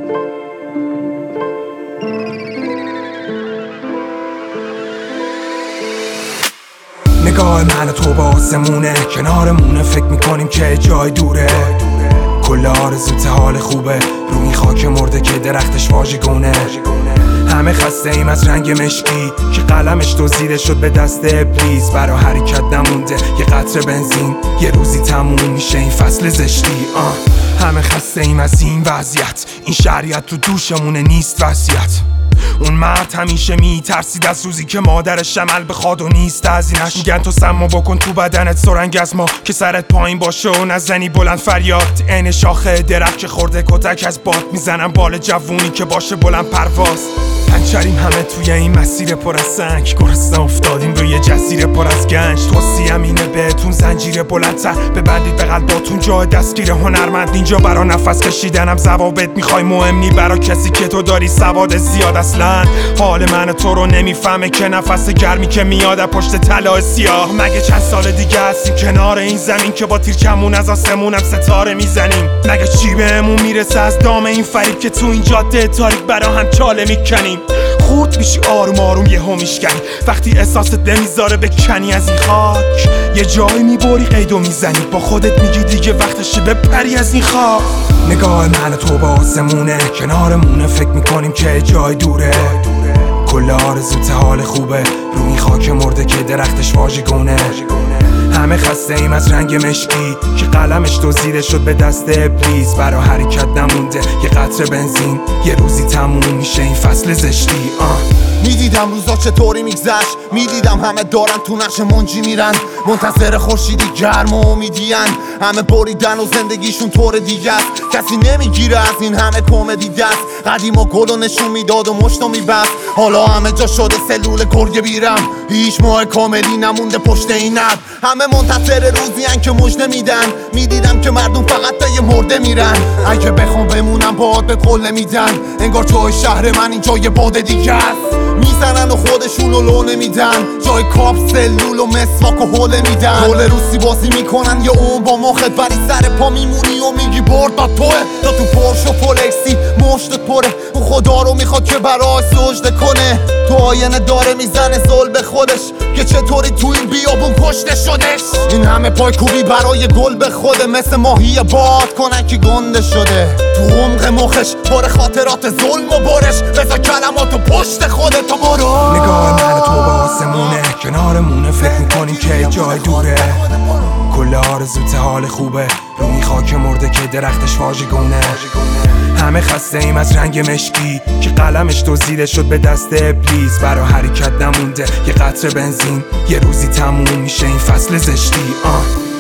نگاه من و تو با آسمونه، کنارمونه، فکر میکنیم که جای دوره. کل آرزوت حال خوبه، رو این خاک مرده که درختش واژگونه. همه خسته ایم از رنگ مشکی که قلمش دزدیده شد به دست ابلیس. برا حرکت نمونده یه قطره بنزین، یه روزی تموم میشه این فصل زشتی. همه خسته ایم از این وضعیت، این شریعت تو دوشمونه نیست وصیت. اون مرد همیشه میترسید از روزی که مادرش عمل بخواد و نیست هزینه‌اش. میگن تو سمو بکن تو بدنت سرنگ از ما، که سرت پایین باشه و نزنی بلند فریاد. عین شاخه درخت که خورده کتک از باد، میزنم بال جوونی که باشه بلند پرواز. پنچریم همه توی این مسیر پر از سنگ، گرسنه افتادیم روی جزیره پر از گنج. توصیه‌ام اینه بهتون زنجیر بلندتر ببندید به قلباتون، جای دستگیر هنرمند اینجا. برا نفس کشیدنم ضوابط میخوای مهم نی، برا کسی که تو داری سواد زیاد. اصلا حال من تو رو نمیفهمه که نفس گرمی که میاد پشت طلای سیاه. مگه چند سال دیگه هستیم کنار این زمین که با تیر کمون از آسمونم ستاره میزنیم؟ مگه چی بهمون میرسه از دام این فریب که تو این جاده تاریک برا هم چاله میکنیم؟ خورد میشی آروم آروم یهو میشکنی، وقتی احساست نمیذاره بکنی از این خاک. یه جایی میبری قیدو میزنی، با خودت میگی دیگه وقتشه بپری از این خاک. نگاه من و تو با آسمونه، کنارمونه، فکر میکنیم که جای دوره. کل آرزوت حال خوبه، رو این خاک مرده که درختش واژگونه. همه خسته ایم از رنگ مشکی که قلمش دزدیده شد به دست ابلیس. برا حرکت نمونده یه قطره بنزین، یه روزی تموم میشه این فصل زشتی. میدیدم روزا چطوری میگذشت، میدیدم همه دارن تو نقش منجی میرن، منتظر خورشیدی گرم و امیدین. همه بریدن و زندگیشون طور دیگه است، کسی نمیگیره از این همه کمدی دست. قدیما گلو نشون میداد و مشتو میبست، حالا همه جا شده سلول گرگ بیرم. هیچ ماه کاملی نمونده پشت این ابر، همه منتظر روزی که مژده میدن. میدیدم که مردم فقط تا یه مرده میرن، اگه بخوام بمونم باهات به قول نمیدن. انگار جای شهر من اینجا یه باد دیگه است، میزنن و خودشونو لو نمیدن. جای کاپ سلول و مسواک و حوله میدن. رول روسی بازی میکنن یه اون با مخت، ولی سر پا میمونی و میگی برد با توه. تا تو پرش و فولکسی مشتت پره، اون خدا رو میخواد که برای سجده کنه. تو آینه داره میزنه زل به خودش که چطوری تو این بیابون کشته شدش. این همه پایکوبی برای گل به خوده، مثل ماهی باد کنن که گنده شده. تو عمق مخش پر خاطرات ظلم و برش، بذار کلماتو پشت خودت تو برو. نگاه من تو با آسمونه، کنارمونه، فکر میکنیم که جای دوره. کل آرزوت حال خوبه، رو این خاک مرده که درختش واژگونه. همه خسته ایم از رنگ مشکی که قلمش دزدیده شد به دست ابلیس. برا حرکت نمونده یه قطره بنزین، یه روزی تموم میشه این فصل زشتی.